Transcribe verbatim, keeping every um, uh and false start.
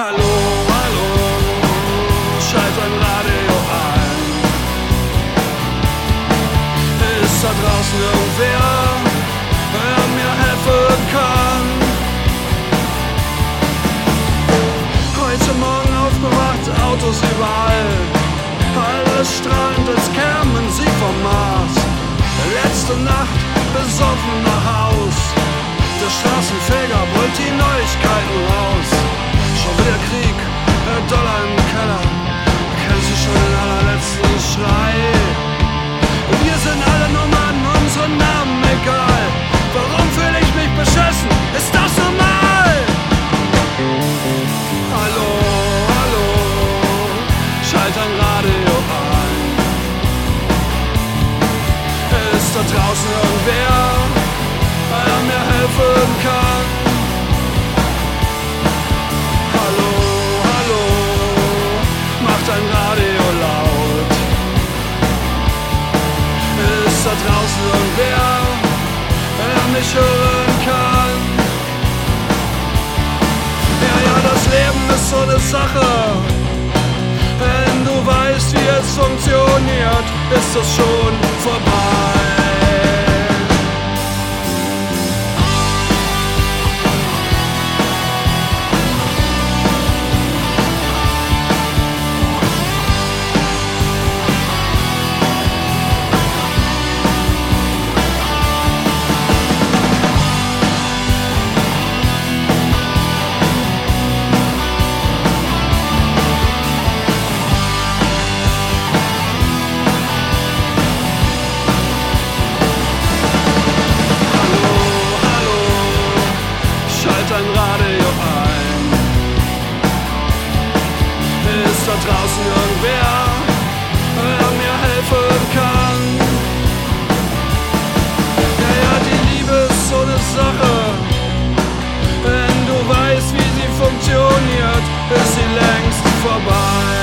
Hallo, hallo, schalt dein Radio ein. Ist da draußen irgendwer, der mir helfen kann? Heute Morgen aufgewacht, Autos überall, alles strahlend, als kämen sie vom Mars. Letzte Nacht besoffen nach Haus, der Straßenfeger brüllt die Neuigkeiten raus. Schon wieder Krieg, der Dollar im Keller, kennst du schon den allerletzten Schrei? Wir sind alle nur Mann, unsere Namen egal. Warum fühle ich mich beschissen? Ist das normal? Hallo, hallo, schalt dein Radio ein. Ist da draußen irgendwer, der mir helfen kann? Hallo, hallo, mach dein Radio laut. Ist da draußen irgendwer, der mich hören kann? Ja, ja, das Leben ist so eine Sache. Wenn du weißt, wie es funktioniert, ist es schon vorbei. Dein Radio ein. Ist da draußen irgendwer, der mir helfen kann? Ja, ja, die Liebe ist so eine Sache. Wenn du weißt, wie sie funktioniert, ist sie längst vorbei.